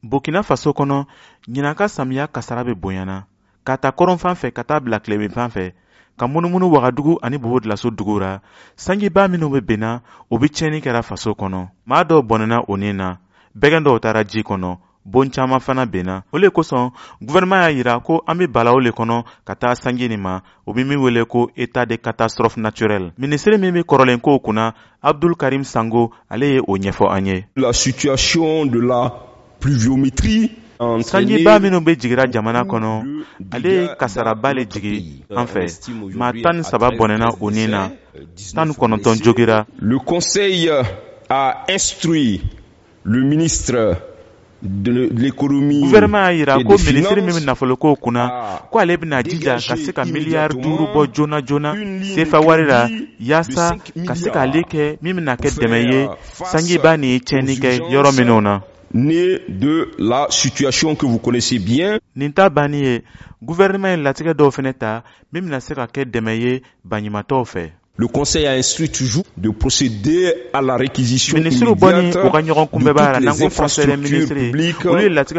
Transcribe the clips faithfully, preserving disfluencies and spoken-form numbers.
Burkina Faso kono ɲinaka samiya kasara be bonyana ka ta kɔrɔn fan fɛ ka taa bila tilebin fan fɛ ka munumunu Wagadugu ani Bobo Dioulasso dugu ra sanjiba minnu be benna o be tiɲɛni kɛra faso kɔnɔ. Maa dɔw bɔnɛna o nin na, bɛgɛn dɔw taara ji kɔnɔ, bon caaman fana benna. O le kosɔn gouvernement y'a yira ko an be balaw le kɔnɔ ka taa sanji nin ma, o be min wele ko état de catastrophe naturelle. Ministre min be kɔrɔlen kow kunna, Abdul Karim Sango, ale ye o ɲɛfɔ an ye. La situation de la pluviométrie sanjiba minnu be jigira jamana kɔnɔ ale ye kasaraba le jigi an fɛ maa tan ni saba bɔnɛna o nin na tan ni kɔnɔntɔn jogira. Le conseil a instruit le ministre de l'économie gouvernement y'a yira ko ministre min be nafolokow kunna ko ale bena jija ka se ka miliyari duuru bɔ joona joona sefa wari la yaasa ka se k'ale kɛ min bena kɛ dɛmɛ ye sanjiba ni ye tiɲɛni kɛ yɔrɔ minnu na. Né de la situation que vous connaissez bien. Nin ta banni ye gouvernement ye latigɛ dɔw fɛnɛ ta min bena se ka kɛ dɛmɛ ye baɲumatɔw fɛ. Le conseil a instruit toujours de procéder à la réquisition immédiate de toutes les infrastructures publiques pour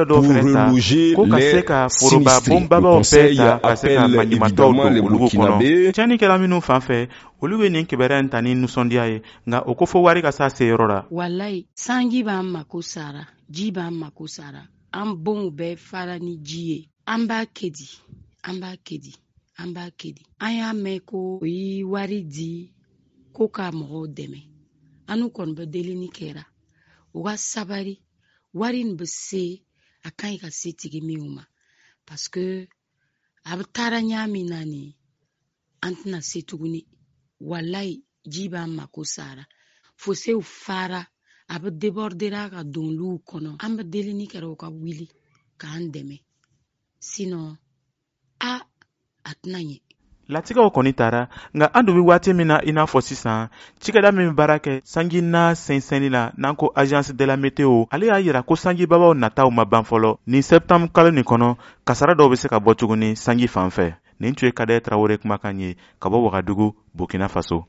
reloger les sinistrés. Le conseil appelle évidemment les Burkinabés. Tiɲɛni kɛra minnu fan fɛ olu ye nin kibaruya in ta ni nisɔndiya ye nka o ko fɔ wari ka se a se yɔrɔ la. Walayi sanji b'an mako sara ji b'an mako sara an bonw bɛɛ fara ni ji ye an b'a kɛ di an b'a kɛ di an b'a kɛ di an y'a mɛn ko o ye wari di ko ka mɔgɔw dɛmɛ anu kɔni bɛ delini kɛra o ka sabari wari nin bɛ se a kan ɲi ka se tigi minw ma parce que a bɛ taara ɲa min na ni an tɛna se tuguni walayi ji b'an mako sara fosew fara a bɛ débordera ka don oluw kɔnɔ an bɛ delini kɛra o ka wuli k'an dɛmɛ sinon a a tɛna ɲɛ. Latigɛw kɔni taara nka an dun be waati min na i n'a fɔ sisan cikɛda min be baara kɛ sanji na sɛnsɛnni la n'an ko agence de la météo ale y'a yira ko sanjibabaw nataw ma ban fɔlɔ ni septembre kalo nin kɔnɔ kasara dɔw be se ka bɔ tuguni sanji fan fɛ. Nin tun ye Kadɛ Tarawele kumakan ye ka bɔ Wagadugu, Burkina Faso.